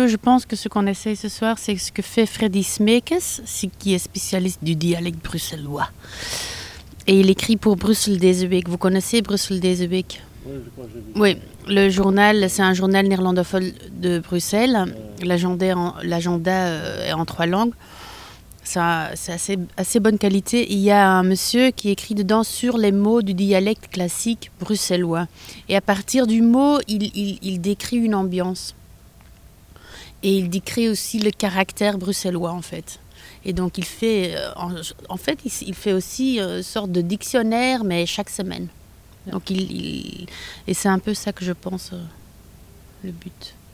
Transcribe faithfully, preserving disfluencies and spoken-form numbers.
peu, je pense que ce qu'on essaye ce soir, c'est ce que fait Freddy Smekes, qui est spécialiste du dialecte bruxellois. Et il écrit pour Brussel Deze Week. Vous connaissez Brussel Deze Week? Oui, je crois que j'ai vu. Oui, le journal, c'est un journal néerlandophone de Bruxelles. Euh... L'agenda, en, l'agenda euh, est en trois langues. C'est, un, c'est assez, assez bonne qualité. Il y a un monsieur qui écrit dedans sur les mots du dialecte classique bruxellois. Et à partir du mot, il, il, il décrit une ambiance. Et il décrit aussi le caractère bruxellois, en fait. Et donc, il fait, en, en fait, il, il fait aussi une sorte de dictionnaire, mais chaque semaine. Donc, il, il, et c'est un peu ça que je pense, le but.